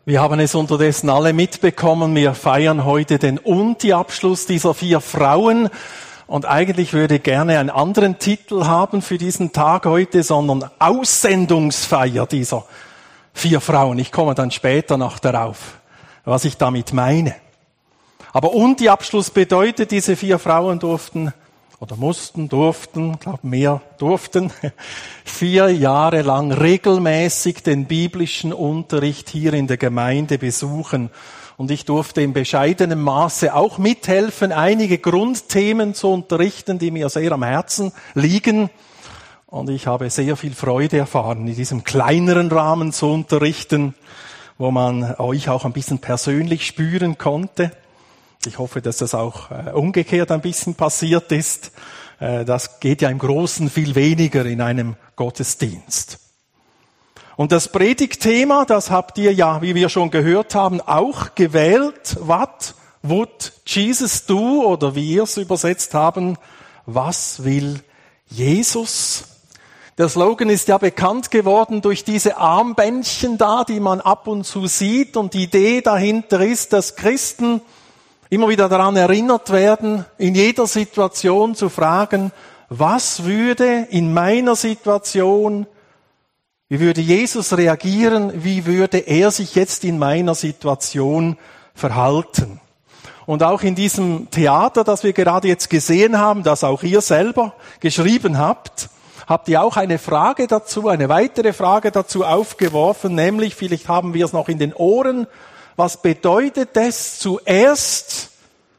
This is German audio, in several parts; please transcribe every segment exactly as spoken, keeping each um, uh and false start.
Wir haben es unterdessen alle mitbekommen, wir feiern heute den Unti-Abschluss dieser vier Frauen. Und eigentlich würde ich gerne einen anderen Titel haben für diesen Tag heute, sondern Aussendungsfeier dieser vier Frauen. Ich komme dann später noch darauf, was ich damit meine. Aber Unti-Abschluss bedeutet, diese vier Frauen durften oder mussten, durften, ich glaube mehr durften, vier Jahre lang regelmäßig den biblischen Unterricht hier in der Gemeinde besuchen. Und ich durfte in bescheidenem Maße auch mithelfen, einige Grundthemen zu unterrichten, die mir sehr am Herzen liegen. Und ich habe sehr viel Freude erfahren, in diesem kleineren Rahmen zu unterrichten, wo man euch auch ein bisschen persönlich spüren konnte. Ich hoffe, dass das auch äh, umgekehrt ein bisschen passiert ist. Äh, das geht ja im Großen viel weniger in einem Gottesdienst. Und das Predigtthema, das habt ihr ja, wie wir schon gehört haben, auch gewählt. What would Jesus do? Oder wie ihr es übersetzt haben, was will Jesus? Der Slogan ist ja bekannt geworden durch diese Armbändchen da, die man ab und zu sieht. Und die Idee dahinter ist, dass Christen immer wieder daran erinnert werden, in jeder Situation zu fragen, was würde in meiner Situation, wie würde Jesus reagieren, wie würde er sich jetzt in meiner Situation verhalten? Und auch in diesem Theater, das wir gerade jetzt gesehen haben, das auch ihr selber geschrieben habt, habt ihr auch eine Frage dazu, eine weitere Frage dazu aufgeworfen, nämlich, vielleicht haben wir es noch in den Ohren, was bedeutet es, zuerst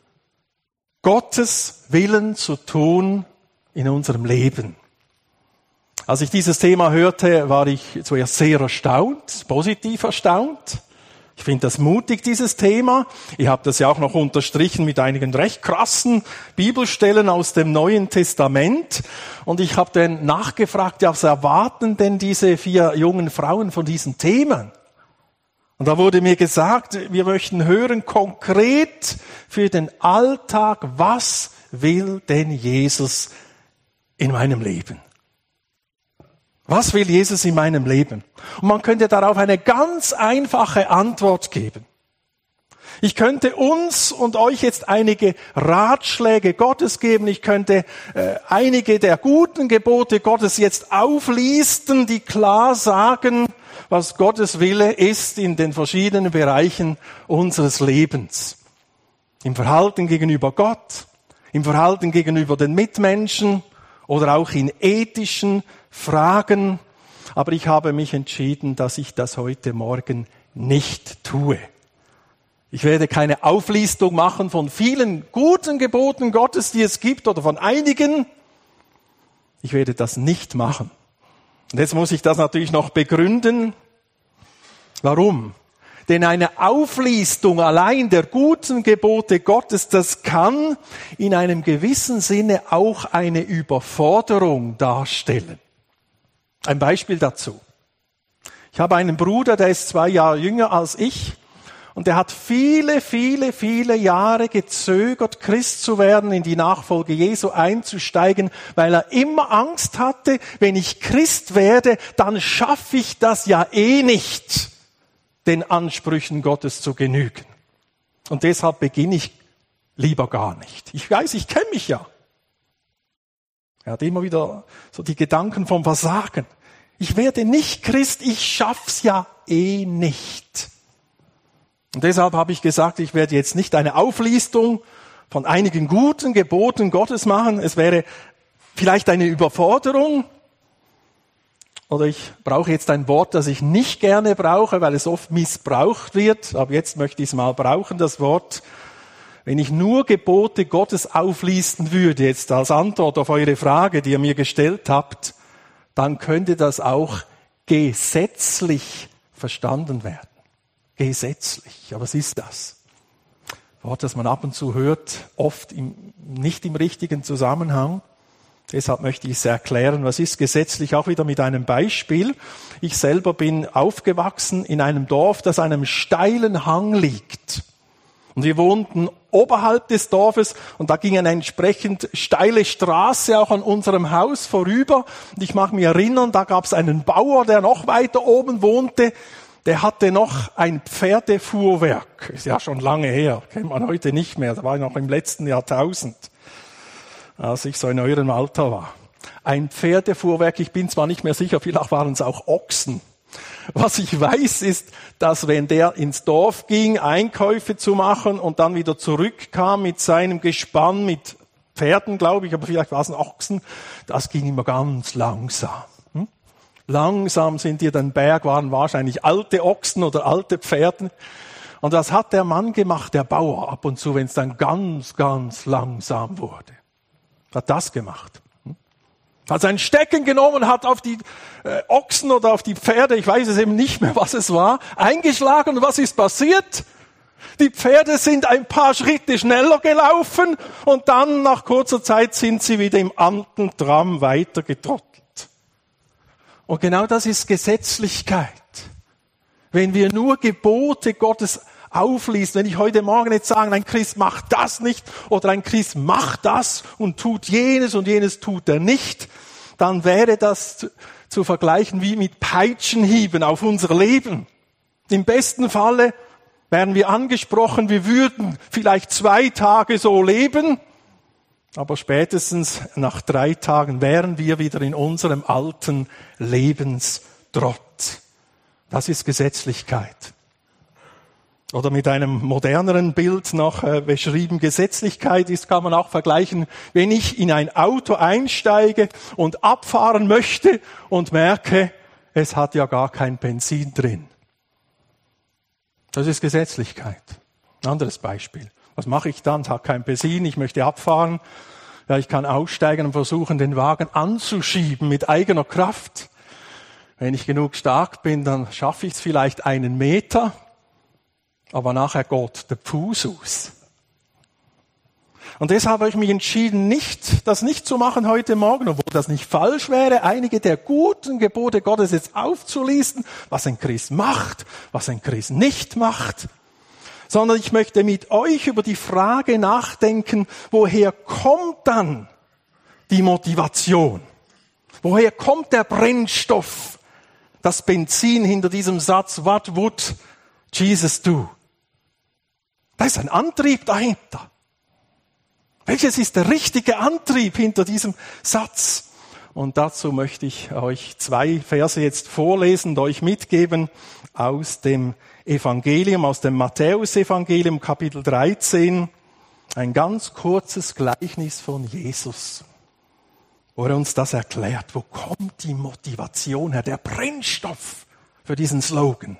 Gottes Willen zu tun in unserem Leben? Als ich dieses Thema hörte, war ich zuerst sehr erstaunt, positiv erstaunt. Ich finde das mutig, dieses Thema. Ich habe das ja auch noch unterstrichen mit einigen recht krassen Bibelstellen aus dem Neuen Testament. Und ich habe dann nachgefragt, ja, was erwarten denn diese vier jungen Frauen von diesen Themen? Und da wurde mir gesagt, wir möchten hören konkret für den Alltag, was will denn Jesus in meinem Leben? Was will Jesus in meinem Leben? Und man könnte darauf eine ganz einfache Antwort geben. Ich könnte uns und euch jetzt einige Ratschläge Gottes geben. Ich könnte äh, einige der guten Gebote Gottes jetzt auflisten, die klar sagen, was Gottes Wille ist in den verschiedenen Bereichen unseres Lebens. Im Verhalten gegenüber Gott, im Verhalten gegenüber den Mitmenschen oder auch in ethischen Fragen. Aber ich habe mich entschieden, dass ich das heute Morgen nicht tue. Ich werde keine Auflistung machen von vielen guten Geboten Gottes, die es gibt, oder von einigen. Ich werde das nicht machen. Und jetzt muss ich das natürlich noch begründen. Warum? Denn eine Auflistung allein der guten Gebote Gottes, das kann in einem gewissen Sinne auch eine Überforderung darstellen. Ein Beispiel dazu. Ich habe einen Bruder, der ist zwei Jahre jünger als ich. Und der hat viele, viele, viele Jahre gezögert, Christ zu werden, in die Nachfolge Jesu einzusteigen, weil er immer Angst hatte, wenn ich Christ werde, dann schaffe ich das ja eh nicht, den Ansprüchen Gottes zu genügen. Und deshalb beginne ich lieber gar nicht. Ich weiß, ich kenne mich ja. Er hat immer wieder so die Gedanken vom Versagen. Ich werde nicht Christ, ich schaff's ja eh nicht. Und deshalb habe ich gesagt, ich werde jetzt nicht eine Auflistung von einigen guten Geboten Gottes machen. Es wäre vielleicht eine Überforderung. Oder ich brauche jetzt ein Wort, das ich nicht gerne brauche, weil es oft missbraucht wird. Aber jetzt möchte ich es mal brauchen, das Wort. Wenn ich nur Gebote Gottes auflisten würde, jetzt als Antwort auf eure Frage, die ihr mir gestellt habt, dann könnte das auch gesetzlich verstanden werden. Gesetzlich. Aber was ist das? Ein Wort, das man ab und zu hört, oft im, nicht im richtigen Zusammenhang. Deshalb möchte ich es erklären. Was ist gesetzlich? Auch wieder mit einem Beispiel. Ich selber bin aufgewachsen in einem Dorf, das an einem steilen Hang liegt. Und wir wohnten oberhalb des Dorfes und da ging eine entsprechend steile Straße auch an unserem Haus vorüber. Und ich mag mich erinnern, da gab es einen Bauer, der noch weiter oben wohnte. der hatte noch ein Pferdefuhrwerk. Ist ja schon lange her, kennt man heute nicht mehr. Das war noch im letzten Jahrtausend, als ich so in eurem Alter war. Ein Pferdefuhrwerk, ich bin zwar nicht mehr sicher, vielleicht waren es auch Ochsen. Was ich weiß, ist, dass wenn der ins Dorf ging, Einkäufe zu machen und dann wieder zurückkam mit seinem Gespann, mit Pferden, glaube ich, aber vielleicht waren es Ochsen, das ging immer ganz langsam. Hm? Langsam sind die den Berg, waren wahrscheinlich alte Ochsen oder alte Pferde. Und das hat der Mann gemacht, der Bauer, ab und zu, wenn es dann ganz, ganz langsam wurde. Hat das gemacht. Hat sein Stecken genommen, hat auf die äh, Ochsen oder auf die Pferde, ich weiß es eben nicht mehr, was es war, eingeschlagen. Und was ist passiert? Die Pferde sind ein paar Schritte schneller gelaufen und dann nach kurzer Zeit sind sie wieder im alten Tram weitergetrottelt. Und genau das ist Gesetzlichkeit. Wenn wir nur Gebote Gottes aufliest, wenn ich heute Morgen jetzt sage, ein Christ macht das nicht oder ein Christ macht das und tut jenes und jenes tut er nicht, dann wäre das zu, zu vergleichen wie mit Peitschenhieben auf unser Leben. Im besten Falle wären wir angesprochen, wir würden vielleicht zwei Tage so leben, aber spätestens nach drei Tagen wären wir wieder in unserem alten Lebenstrott. Das ist Gesetzlichkeit. Oder mit einem moderneren Bild noch äh, beschrieben, Gesetzlichkeit ist, kann man auch vergleichen, wenn ich in ein Auto einsteige und abfahren möchte und merke, es hat ja gar kein Benzin drin. Das ist Gesetzlichkeit. Ein anderes Beispiel. Was mache ich dann? Es hat kein Benzin, ich möchte abfahren. Ja, ich kann aussteigen und versuchen, den Wagen anzuschieben mit eigener Kraft. Wenn ich genug stark bin, dann schaffe ich es vielleicht einen Meter. Aber nachher geht der Fuß aus. Und deshalb habe ich mich entschieden, nicht, das nicht zu machen heute Morgen, obwohl das nicht falsch wäre, einige der guten Gebote Gottes jetzt aufzulisten, was ein Christ macht, was ein Christ nicht macht, sondern ich möchte mit euch über die Frage nachdenken, woher kommt dann die Motivation? Woher kommt der Brennstoff, das Benzin hinter diesem Satz, what would Jesus do? Da ist ein Antrieb dahinter. Welches ist der richtige Antrieb hinter diesem Satz? Und dazu möchte ich euch zwei Verse jetzt vorlesen und euch mitgeben aus dem Evangelium, aus dem Matthäus-Evangelium, Kapitel dreizehn. Ein ganz kurzes Gleichnis von Jesus, wo er uns das erklärt. Wo kommt die Motivation her, der Brennstoff für diesen Slogan?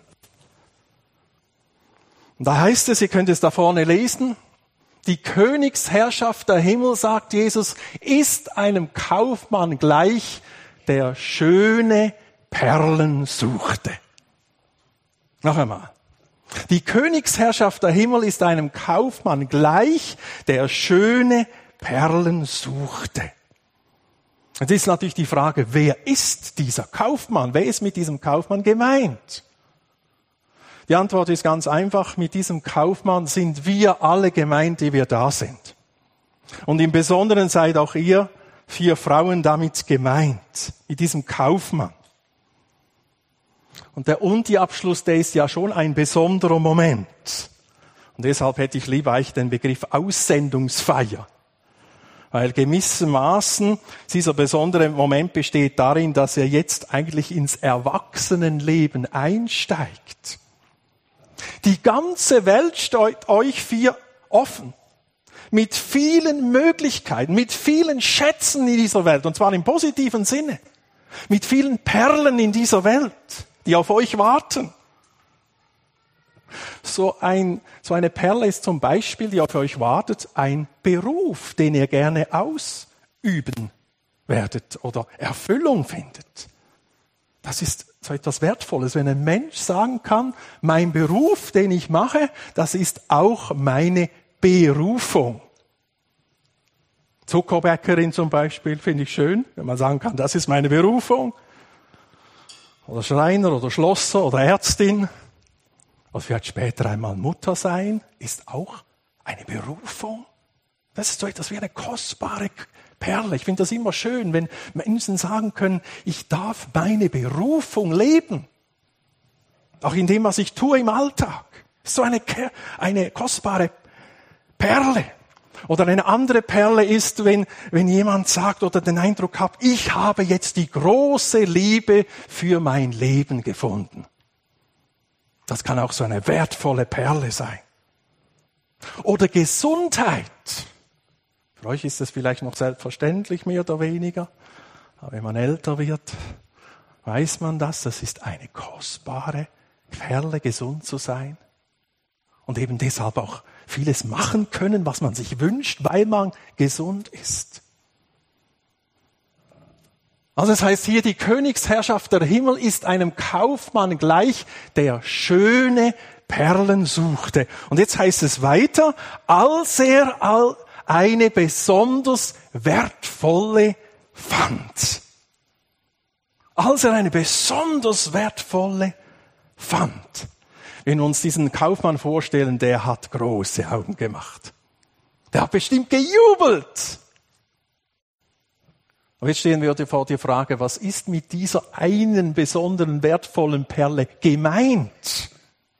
Und da heißt es, ihr könnt es da vorne lesen, die Königsherrschaft der Himmel, sagt Jesus, ist einem Kaufmann gleich, der schöne Perlen suchte. Noch einmal. Die Königsherrschaft der Himmel ist einem Kaufmann gleich, der schöne Perlen suchte. Jetzt ist natürlich die Frage, wer ist dieser Kaufmann? Wer ist mit diesem Kaufmann gemeint? Die Antwort ist ganz einfach, mit diesem Kaufmann sind wir alle gemeint, die wir da sind. Und im Besonderen seid auch ihr vier Frauen damit gemeint, mit diesem Kaufmann. Und der Unti-Abschluss, der ist ja schon ein besonderer Moment. Und deshalb hätte ich lieber eigentlich den Begriff Aussendungsfeier. Weil gewissermaßen dieser besondere Moment besteht darin, dass er jetzt eigentlich ins Erwachsenenleben einsteigt. Die ganze Welt steht euch vier offen. Mit vielen Möglichkeiten, mit vielen Schätzen in dieser Welt. Und zwar im positiven Sinne. Mit vielen Perlen in dieser Welt, die auf euch warten. So, ein, so eine Perle ist zum Beispiel, die auf euch wartet, ein Beruf, den ihr gerne ausüben werdet oder Erfüllung findet. Das ist so etwas Wertvolles, wenn ein Mensch sagen kann, mein Beruf, den ich mache, das ist auch meine Berufung. Zuckerbäckerin zum Beispiel finde ich schön, wenn man sagen kann, das ist meine Berufung. Oder Schreiner oder Schlosser oder Ärztin. Oder vielleicht später einmal Mutter sein, ist auch eine Berufung. Das ist so etwas wie eine kostbare Perle. Ich finde das immer schön, wenn Menschen sagen können, ich darf meine Berufung leben. Auch in dem, was ich tue im Alltag. So eine, eine kostbare Perle. Oder eine andere Perle ist, wenn, wenn jemand sagt oder den Eindruck hat, ich habe jetzt die große Liebe für mein Leben gefunden. Das kann auch so eine wertvolle Perle sein. Oder Gesundheit. Für euch ist das vielleicht noch selbstverständlich, mehr oder weniger. Aber wenn man älter wird, weiß man das. Das ist eine kostbare Perle, gesund zu sein. Und eben deshalb auch vieles machen können, was man sich wünscht, weil man gesund ist. Also es heißt hier, die Königsherrschaft der Himmel ist einem Kaufmann gleich, der schöne Perlen suchte. Und jetzt heißt es weiter, als er eine besonders wertvolle fand. Als er eine besonders wertvolle fand. Wenn wir uns diesen Kaufmann vorstellen, der hat große Augen gemacht. Der hat bestimmt gejubelt. Und jetzt stehen wir vor der Frage, was ist mit dieser einen besonderen wertvollen Perle gemeint?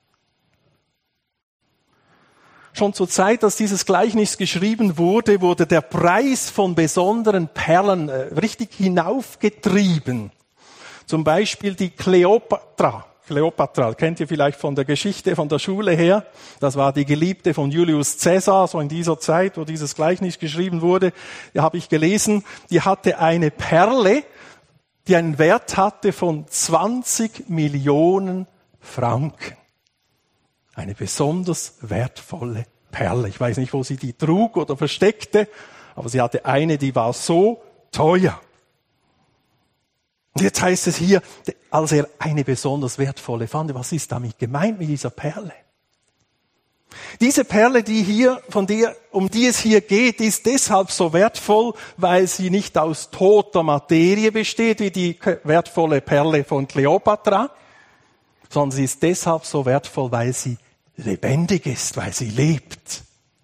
Schon zur Zeit, dass dieses Gleichnis geschrieben wurde, wurde der Preis von besonderen Perlen richtig hinaufgetrieben. Zum Beispiel die Kleopatra. Kleopatra, kennt ihr vielleicht von der Geschichte, von der Schule her. Das war die Geliebte von Julius Caesar, so in dieser Zeit, wo dieses Gleichnis geschrieben wurde. Da habe ich gelesen, die hatte eine Perle, die einen Wert hatte von zwanzig Millionen Franken. Eine besonders wertvolle Perle. Ich weiß nicht, wo sie die trug oder versteckte, aber sie hatte eine, die war so teuer. Und jetzt heißt es hier, als er eine besonders wertvolle fand, was ist damit gemeint mit dieser Perle? Diese Perle, die hier, von der, um die es hier geht, ist deshalb so wertvoll, weil sie nicht aus toter Materie besteht, wie die wertvolle Perle von Kleopatra, sondern sie ist deshalb so wertvoll, weil sie lebendig ist, weil sie lebt.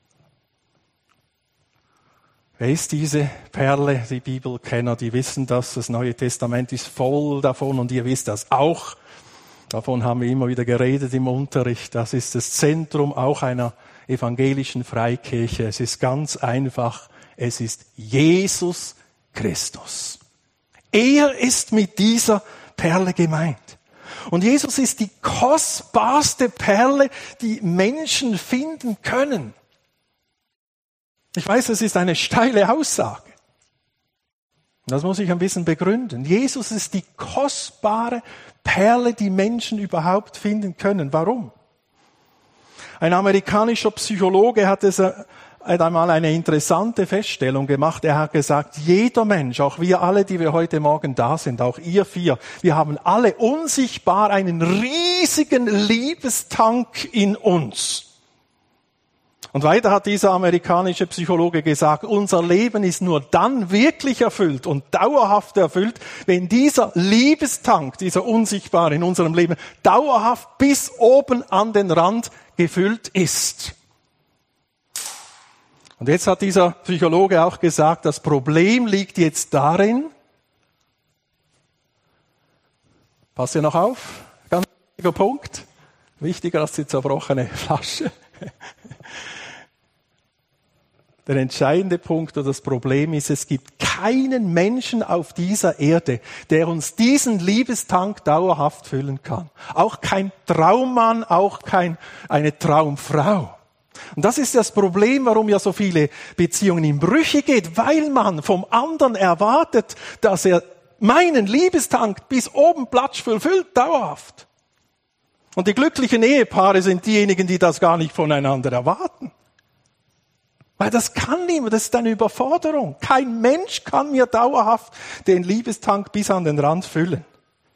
Wer ist diese Perle? Die Bibelkenner, die wissen das. Das Neue Testament ist voll davon und ihr wisst das auch. Davon haben wir immer wieder geredet im Unterricht. Das ist das Zentrum auch einer evangelischen Freikirche. Es ist ganz einfach. Es ist Jesus Christus. Er ist mit dieser Perle gemeint. Und Jesus ist die kostbarste Perle, die Menschen finden können. Ich weiß, das ist eine steile Aussage. Das muss ich ein bisschen begründen. Jesus ist die kostbare Perle, die Menschen überhaupt finden können. Warum? Ein amerikanischer Psychologe hat es hat einmal eine interessante Feststellung gemacht. Er hat gesagt, jeder Mensch, auch wir alle, die wir heute Morgen da sind, auch ihr vier, wir haben alle unsichtbar einen riesigen Liebestank in uns. Und weiter hat dieser amerikanische Psychologe gesagt, unser Leben ist nur dann wirklich erfüllt und dauerhaft erfüllt, wenn dieser Liebestank, dieser unsichtbare in unserem Leben, dauerhaft bis oben an den Rand gefüllt ist. Und jetzt hat dieser Psychologe auch gesagt, das Problem liegt jetzt darin, passt ihr noch auf? Ganz wichtiger Punkt, wichtiger als die zerbrochene Flasche. Der entscheidende Punkt oder das Problem ist, es gibt keinen Menschen auf dieser Erde, der uns diesen Liebestank dauerhaft füllen kann. Auch kein Traummann, auch kein, eine Traumfrau. Und das ist das Problem, warum ja so viele Beziehungen in Brüche geht, weil man vom anderen erwartet, dass er meinen Liebestank bis oben platschvoll füllt, dauerhaft. Und die glücklichen Ehepaare sind diejenigen, die das gar nicht voneinander erwarten. Weil das kann niemand, das ist eine Überforderung. Kein Mensch kann mir dauerhaft den Liebestank bis an den Rand füllen.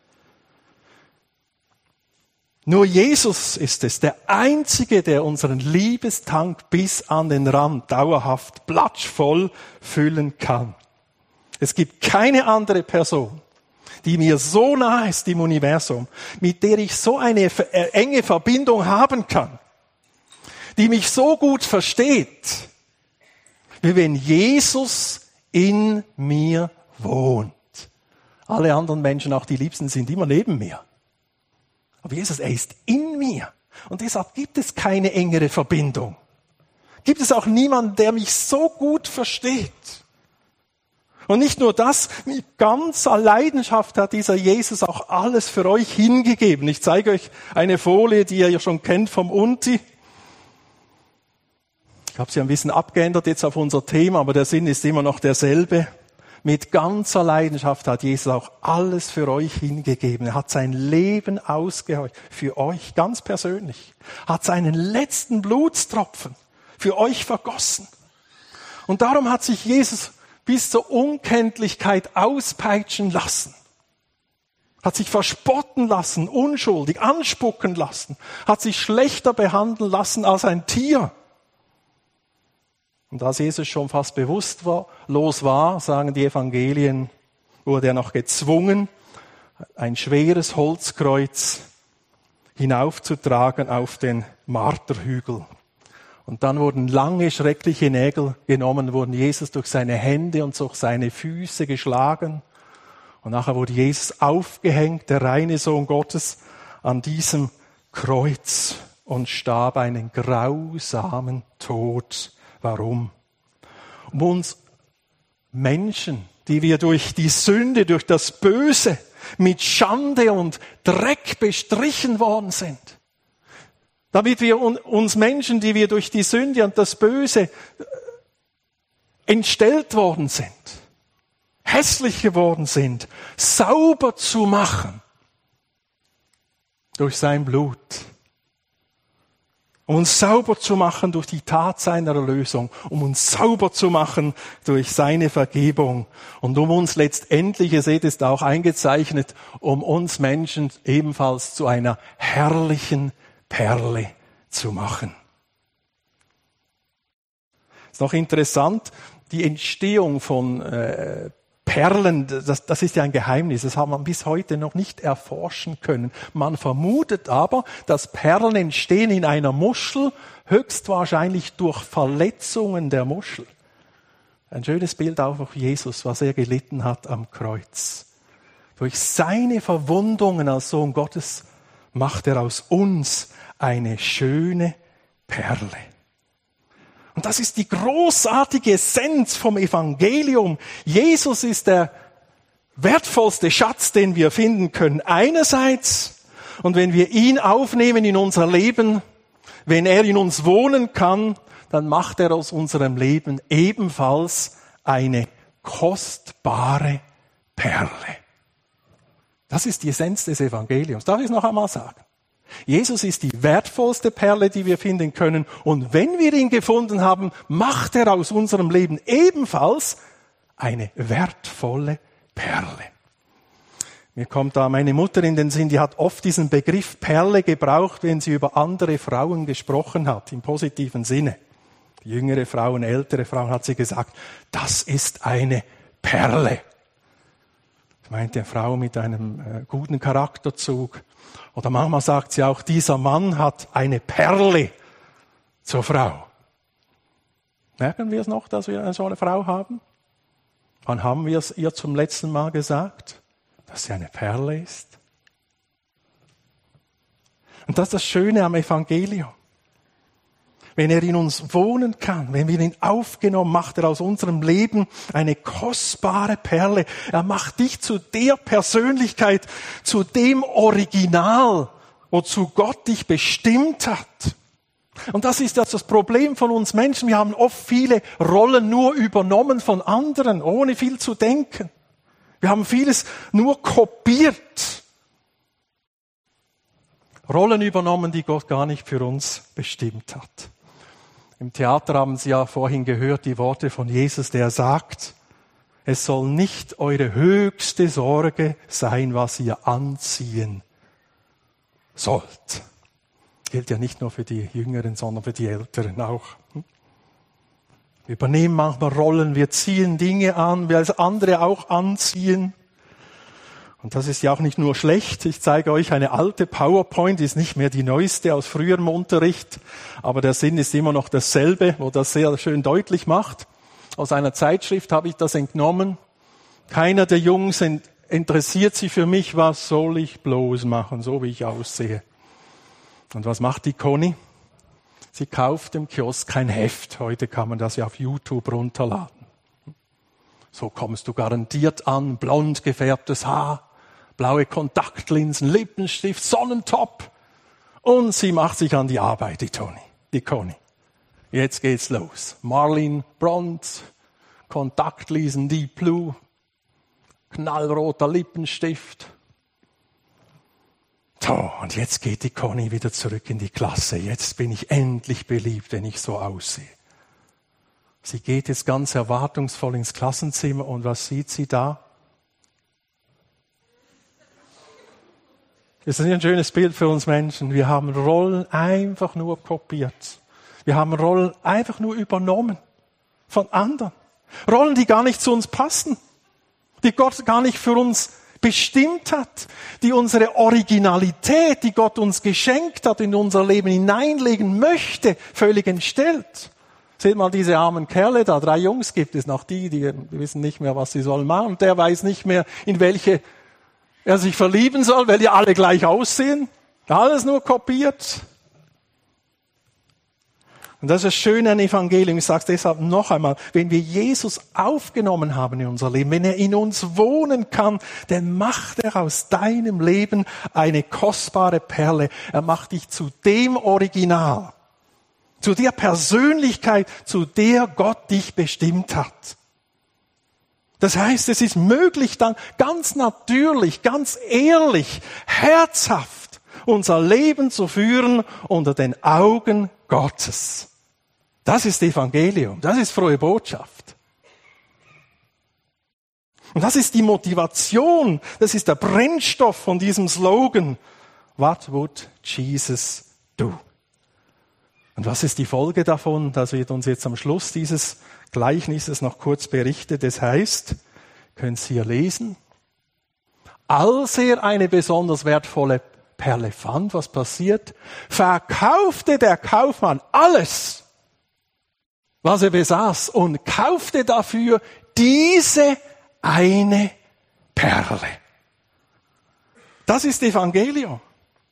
Nur Jesus ist es, der Einzige, der unseren Liebestank bis an den Rand dauerhaft platschvoll füllen kann. Es gibt keine andere Person, die mir so nahe ist im Universum, mit der ich so eine enge Verbindung haben kann, die mich so gut versteht, wie wenn Jesus in mir wohnt. Alle anderen Menschen, auch die Liebsten, sind immer neben mir. Aber Jesus, er ist in mir. Und deshalb gibt es keine engere Verbindung. Gibt es auch niemanden, der mich so gut versteht. Und nicht nur das, mit ganzer Leidenschaft hat dieser Jesus auch alles für euch hingegeben. Ich zeige euch eine Folie, die ihr ja schon kennt vom Unti. Ich habe sie ein bisschen abgeändert jetzt auf unser Thema, aber der Sinn ist immer noch derselbe. Mit ganzer Leidenschaft hat Jesus auch alles für euch hingegeben. Er hat sein Leben ausgeheucht, für euch ganz persönlich. Hat seinen letzten Blutstropfen für euch vergossen. Und darum hat sich Jesus bis zur Unkenntlichkeit auspeitschen lassen. Hat sich verspotten lassen, unschuldig, anspucken lassen. Hat sich schlechter behandeln lassen als ein Tier. Und als Jesus schon fast bewusstlos war, sagen die Evangelien, wurde er noch gezwungen, ein schweres Holzkreuz hinaufzutragen auf den Marterhügel. Und dann wurden lange, schreckliche Nägel genommen, wurden Jesus durch seine Hände und durch seine Füße geschlagen. Und nachher wurde Jesus aufgehängt, der reine Sohn Gottes, an diesem Kreuz und starb einen grausamen Tod. Warum? Um uns Menschen, die wir durch die Sünde, durch das Böse mit Schande und Dreck bestrichen worden sind. Damit wir uns Menschen, die wir durch die Sünde und das Böse entstellt worden sind, hässlich geworden sind, sauber zu machen durch sein Blut. Um uns sauber zu machen durch die Tat seiner Erlösung, um uns sauber zu machen durch seine Vergebung und um uns letztendlich, ihr seht es da auch eingezeichnet, um uns Menschen ebenfalls zu einer herrlichen Perle zu machen. Ist noch interessant, die Entstehung von äh, Perlen, das, das ist ja ein Geheimnis, das hat man bis heute noch nicht erforschen können. Man vermutet aber, dass Perlen entstehen in einer Muschel, höchstwahrscheinlich durch Verletzungen der Muschel. Ein schönes Bild auch auf Jesus, was er gelitten hat am Kreuz. Durch seine Verwundungen als Sohn Gottes macht er aus uns eine schöne Perle. Und das ist die großartige Essenz vom Evangelium. Jesus ist der wertvollste Schatz, den wir finden können. Einerseits, und wenn wir ihn aufnehmen in unser Leben, wenn er in uns wohnen kann, dann macht er aus unserem Leben ebenfalls eine kostbare Perle. Das ist die Essenz des Evangeliums. Darf ich es noch einmal sagen? Jesus ist die wertvollste Perle, die wir finden können. Und wenn wir ihn gefunden haben, macht er aus unserem Leben ebenfalls eine wertvolle Perle. Mir kommt da meine Mutter in den Sinn, die hat oft diesen Begriff Perle gebraucht, wenn sie über andere Frauen gesprochen hat, im positiven Sinne. Jüngere Frauen, ältere Frauen hat sie gesagt, das ist eine Perle. Ich meinte eine Frau mit einem äh, guten Charakterzug. Oder manchmal sagt sie auch, dieser Mann hat eine Perle zur Frau. Merken wir es noch, dass wir so eine Frau haben? Wann haben wir es ihr zum letzten Mal gesagt, dass sie eine Perle ist? Und das ist das Schöne am Evangelium. Wenn er in uns wohnen kann, wenn wir ihn aufgenommen, macht er aus unserem Leben eine kostbare Perle. Er macht dich zu der Persönlichkeit, zu dem Original, wozu Gott dich bestimmt hat. Und das ist das Problem von uns Menschen. Wir haben oft viele Rollen nur übernommen von anderen, ohne viel zu denken. Wir haben vieles nur kopiert. Rollen übernommen, die Gott gar nicht für uns bestimmt hat. Im Theater haben Sie ja vorhin gehört die Worte von Jesus, der sagt, es soll nicht eure höchste Sorge sein, was ihr anziehen sollt. Gilt ja nicht nur für die Jüngeren, sondern für die Älteren auch. Wir übernehmen manchmal Rollen, wir ziehen Dinge an, wir als andere auch anziehen. Und das ist ja auch nicht nur schlecht. Ich zeige euch eine alte PowerPoint, die ist nicht mehr die neueste aus früherem Unterricht, aber der Sinn ist immer noch dasselbe, wo das sehr schön deutlich macht. Aus einer Zeitschrift habe ich das entnommen. Keiner der Jungs interessiert sich für mich, was soll ich bloß machen, so wie ich aussehe. Und was macht die Conny? Sie kauft im Kiosk kein Heft. Heute kann man das ja auf YouTube runterladen. So kommst du garantiert an, blond gefärbtes Haar, blaue Kontaktlinsen, Lippenstift, Sonnentop. Und sie macht sich an die Arbeit, die Toni, die Conny. Jetzt geht's los. Marlin Blond, Kontaktlinsen Deep Blue, knallroter Lippenstift. So, und jetzt geht die Conny wieder zurück in die Klasse. Jetzt bin ich endlich beliebt, wenn ich so aussehe. Sie geht jetzt ganz erwartungsvoll ins Klassenzimmer und was sieht sie da? Das ist ein schönes Bild für uns Menschen. Wir haben Rollen einfach nur kopiert. Wir haben Rollen einfach nur übernommen von anderen. Rollen, die gar nicht zu uns passen, die Gott gar nicht für uns bestimmt hat, die unsere Originalität, die Gott uns geschenkt hat, in unser Leben hineinlegen möchte, völlig entstellt. Seht mal diese armen Kerle da, drei Jungs gibt es noch, die, die wissen nicht mehr, was sie sollen machen. Und der weiß nicht mehr, in welche er sich verlieben soll, weil die alle gleich aussehen. Alles nur kopiert. Und das ist das Schöne an Evangelium. Ich sage es deshalb noch einmal. Wenn wir Jesus aufgenommen haben in unser Leben, wenn er in uns wohnen kann, dann macht er aus deinem Leben eine kostbare Perle. Er macht dich zu dem Original, zu der Persönlichkeit, zu der Gott dich bestimmt hat. Das heißt, es ist möglich, dann ganz natürlich, ganz ehrlich, herzhaft unser Leben zu führen unter den Augen Gottes. Das ist Evangelium, das ist frohe Botschaft. Und das ist die Motivation, das ist der Brennstoff von diesem Slogan. What would Jesus do? Und was ist die Folge davon? Das wird uns jetzt am Schluss dieses Gleichnisses noch kurz berichtet. Das heißt, können Sie hier lesen, als er eine besonders wertvolle Perle fand, was passiert? Verkaufte der Kaufmann alles, was er besaß, und kaufte dafür diese eine Perle. Das ist Evangelium.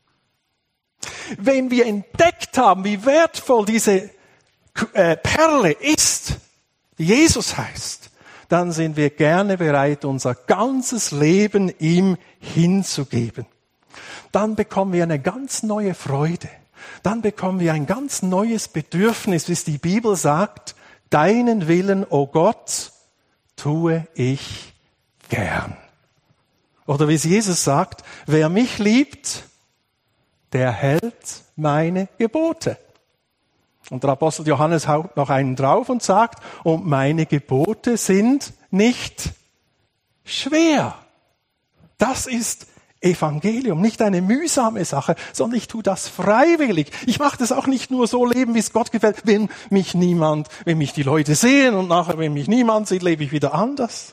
Wenn wir entdeckt haben, wie wertvoll diese äh, Perle ist, die Jesus heißt, dann sind wir gerne bereit, unser ganzes Leben ihm hinzugeben. Dann bekommen wir eine ganz neue Freude. Dann bekommen wir ein ganz neues Bedürfnis, wie es die Bibel sagt, deinen Willen, o oh Gott, tue ich gern. Oder wie es Jesus sagt, wer mich liebt, der hält meine Gebote. Und der Apostel Johannes haut noch einen drauf und sagt, und meine Gebote sind nicht schwer. Das ist Evangelium, nicht eine mühsame Sache, sondern ich tue das freiwillig. Ich mache das auch nicht nur so leben, wie es Gott gefällt. Wenn mich niemand, wenn mich die Leute sehen und nachher, wenn mich niemand sieht, lebe ich wieder anders.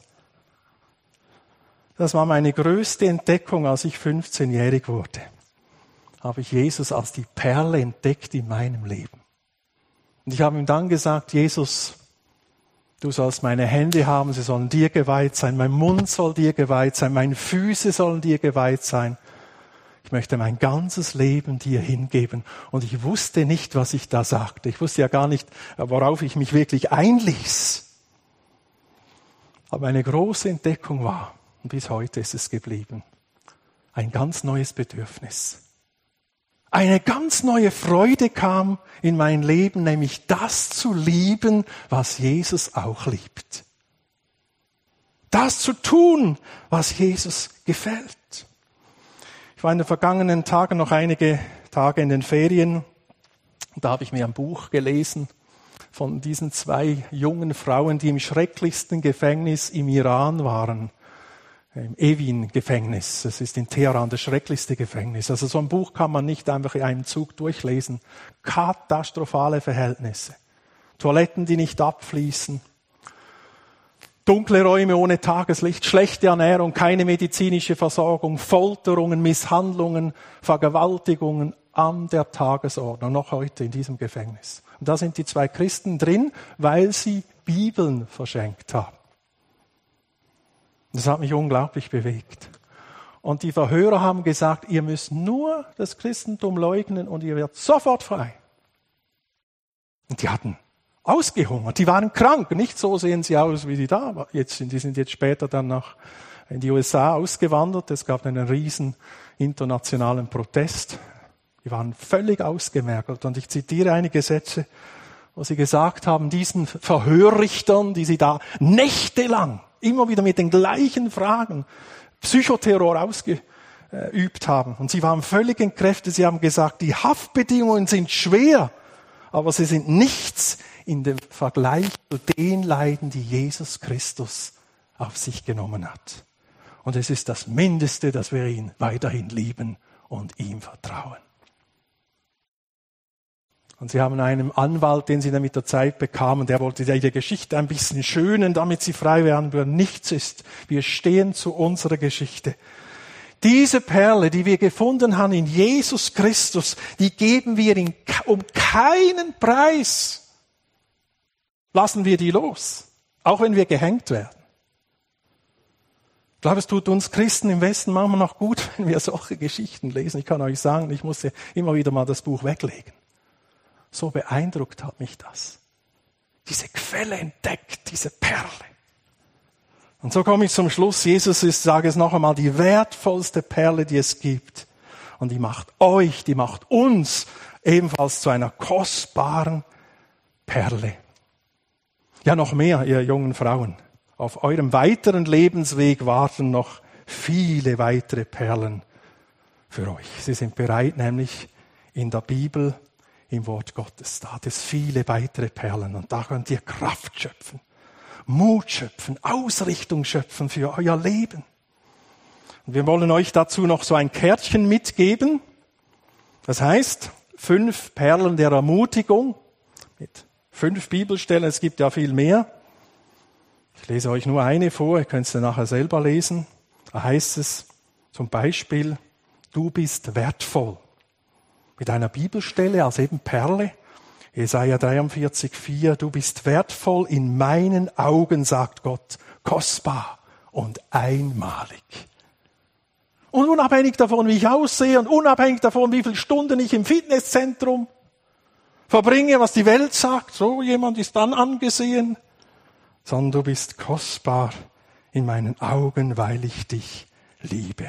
Das war meine größte Entdeckung, als ich fünfzehnjährig wurde. Habe ich Jesus als die Perle entdeckt in meinem Leben. Und ich habe ihm dann gesagt, Jesus, du sollst meine Hände haben, sie sollen dir geweiht sein, mein Mund soll dir geweiht sein, meine Füße sollen dir geweiht sein. Ich möchte mein ganzes Leben dir hingeben. Und ich wusste nicht, was ich da sagte. Ich wusste ja gar nicht, worauf ich mich wirklich einließ. Aber eine große Entdeckung war, und bis heute ist es geblieben, ein ganz neues Bedürfnis. Eine ganz neue Freude kam in mein Leben, nämlich das zu lieben, was Jesus auch liebt. Das zu tun, was Jesus gefällt. Ich war in den vergangenen Tagen noch einige Tage in den Ferien. Da habe ich mir ein Buch gelesen von diesen zwei jungen Frauen, die im schrecklichsten Gefängnis im Iran waren. Im Evin-Gefängnis. Das ist in Teheran das schrecklichste Gefängnis. Also so ein Buch kann man nicht einfach in einem Zug durchlesen. Katastrophale Verhältnisse. Toiletten, die nicht abfließen. Dunkle Räume ohne Tageslicht. Schlechte Ernährung, keine medizinische Versorgung. Folterungen, Misshandlungen, Vergewaltigungen an der Tagesordnung. Noch heute in diesem Gefängnis. Und da sind die zwei Christen drin, weil sie Bibeln verschenkt haben. Das hat mich unglaublich bewegt. Und die Verhörer haben gesagt, ihr müsst nur das Christentum leugnen und ihr werdet sofort frei. Und die hatten ausgehungert, die waren krank. Nicht so sehen sie aus, wie die da jetzt sind. Die sind jetzt später dann nach in die U S A ausgewandert. Es gab einen riesen internationalen Protest. Die waren völlig ausgemergelt. Und ich zitiere einige Sätze, wo sie gesagt haben, diesen Verhörrichtern, die sie da nächtelang immer wieder mit den gleichen Fragen Psychoterror ausgeübt haben. Und sie waren völlig entkräftet. Sie haben gesagt, die Haftbedingungen sind schwer, aber sie sind nichts in dem Vergleich zu den Leiden, die Jesus Christus auf sich genommen hat. Und es ist das Mindeste, dass wir ihn weiterhin lieben und ihm vertrauen. Und sie haben einen Anwalt, den sie dann mit der Zeit bekamen, der wollte die Geschichte ein bisschen schönen, damit sie frei werden würden. Nichts ist. Wir stehen zu unserer Geschichte. Diese Perle, die wir gefunden haben in Jesus Christus, die geben wir in, um keinen Preis. Lassen wir die los, auch wenn wir gehängt werden. Ich glaube, es tut uns Christen im Westen manchmal noch gut, wenn wir solche Geschichten lesen. Ich kann euch sagen, ich musste immer wieder mal das Buch weglegen. So beeindruckt hat mich das. Diese Quelle entdeckt, diese Perle. Und so komme ich zum Schluss. Jesus ist, sage es noch einmal, die wertvollste Perle, die es gibt. Und die macht euch, die macht uns ebenfalls zu einer kostbaren Perle. Ja, noch mehr, ihr jungen Frauen. Auf eurem weiteren Lebensweg warten noch viele weitere Perlen für euch. Sie sind bereit, nämlich in der Bibel, im Wort Gottes. Da hat es viele weitere Perlen und da könnt ihr Kraft schöpfen, Mut schöpfen, Ausrichtung schöpfen für euer Leben. Und wir wollen euch dazu noch so ein Kärtchen mitgeben. Das heißt, fünf Perlen der Ermutigung mit fünf Bibelstellen. Es gibt ja viel mehr. Ich lese euch nur eine vor, ihr könnt es dann nachher selber lesen. Da heißt es zum Beispiel, du bist wertvoll. Mit einer Bibelstelle als eben Perle. Jesaja dreiundvierzig, vier, du bist wertvoll in meinen Augen, sagt Gott, kostbar und einmalig. Und unabhängig davon, wie ich aussehe und unabhängig davon, wie viele Stunden ich im Fitnesszentrum verbringe, was die Welt sagt, so jemand ist dann angesehen, sondern du bist kostbar in meinen Augen, weil ich dich liebe.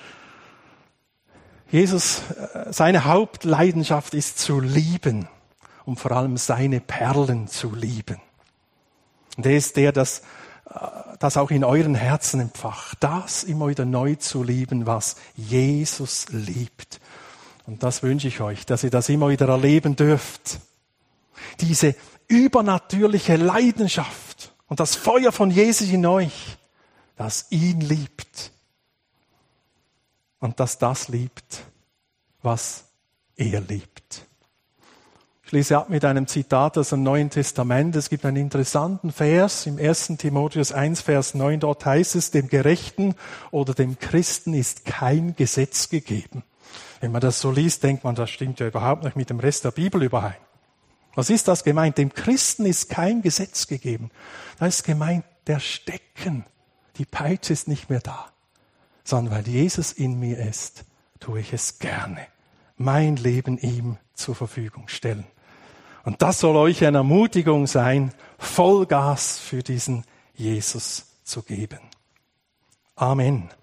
Jesus, seine Hauptleidenschaft ist zu lieben und vor allem seine Perlen zu lieben. Und er ist der, das, das auch in euren Herzen entfacht, das immer wieder neu zu lieben, was Jesus liebt. Und das wünsche ich euch, dass ihr das immer wieder erleben dürft. Diese übernatürliche Leidenschaft und das Feuer von Jesus in euch, das ihn liebt. Und dass das liebt, was er liebt. Ich schließe ab mit einem Zitat aus dem Neuen Testament. Es gibt einen interessanten Vers im ersten Timotheus eins, Vers neun. Dort heißt es, dem Gerechten oder dem Christen ist kein Gesetz gegeben. Wenn man das so liest, denkt man, das stimmt ja überhaupt nicht mit dem Rest der Bibel überein. Was ist das gemeint? Dem Christen ist kein Gesetz gegeben. Da ist gemeint, der Stecken, die Peitsche ist nicht mehr da. Sondern weil Jesus in mir ist, tue ich es gerne, mein Leben ihm zur Verfügung stellen. Und das soll euch eine Ermutigung sein, Vollgas für diesen Jesus zu geben. Amen.